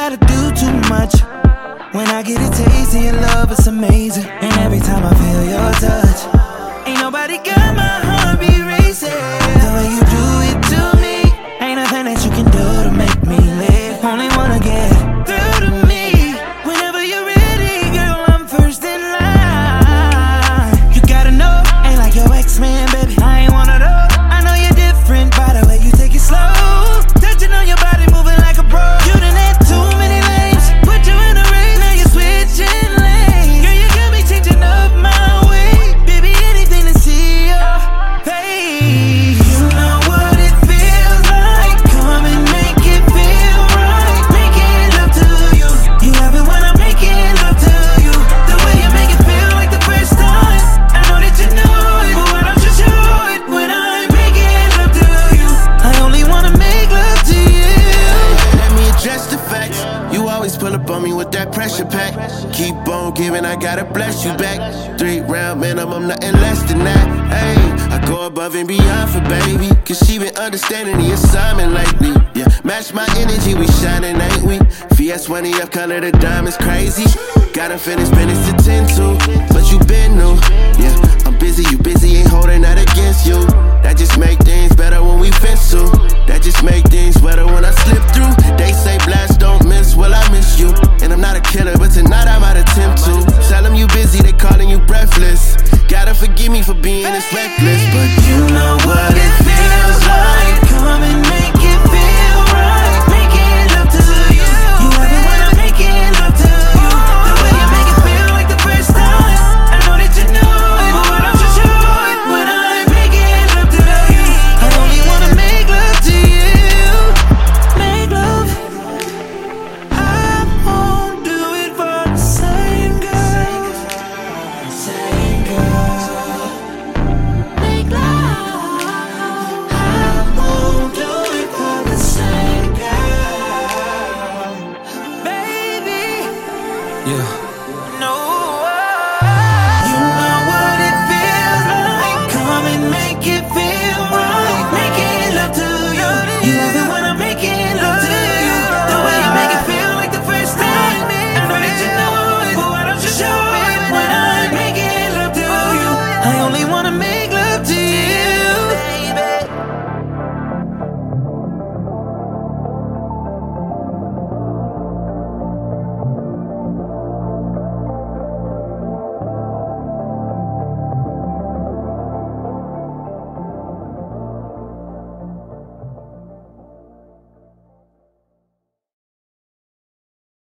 gotta do too much. When I get a taste of your love, it's amazing. And every time I feel your touch, ain't nobody got my heartbeat racing. The way you do it to me, ain't nothing that you can do to make me live. Only wanna get through to me. Whenever you're ready, girl, I'm first in line. You gotta know, ain't like your ex-man, baby. I ain't one of those. I know you're different by the way you take it slow. Touching on your body, moving like a pro. You done had too many lanes, put you in a race, now you're switching lanes. Girl, you got me changing up my way. Baby, anything to see your face. You know what it feels like. Come and make it feel right. Making love to you. You love it when I'm making love to you. The way you make it feel like the first time. I know that you know it, but why don't you show it when I'm making love to you? I only wanna make love to you. Let me address the facts. You always pull up on me with that pressure pack. Keep on giving, I gotta bless you back. 3-round minimum, nothing less than that. Hey, I go above and beyond for baby, cause she been understanding the assignment lately. Yeah, match my energy, we shining, ain't we? VS1 up, color the diamonds crazy. Gotta finish business to 10 to, but you been new. Yeah, I'm busy, you busy, ain't holding that against you. That just make things better when we fence to. That just make things better when I slip through. They say blast don't miss, well I miss you. And I'm not a killer, but tonight I might attempt to. Tell them you busy, they calling you breathless. Gotta forgive me for being this reckless, but you know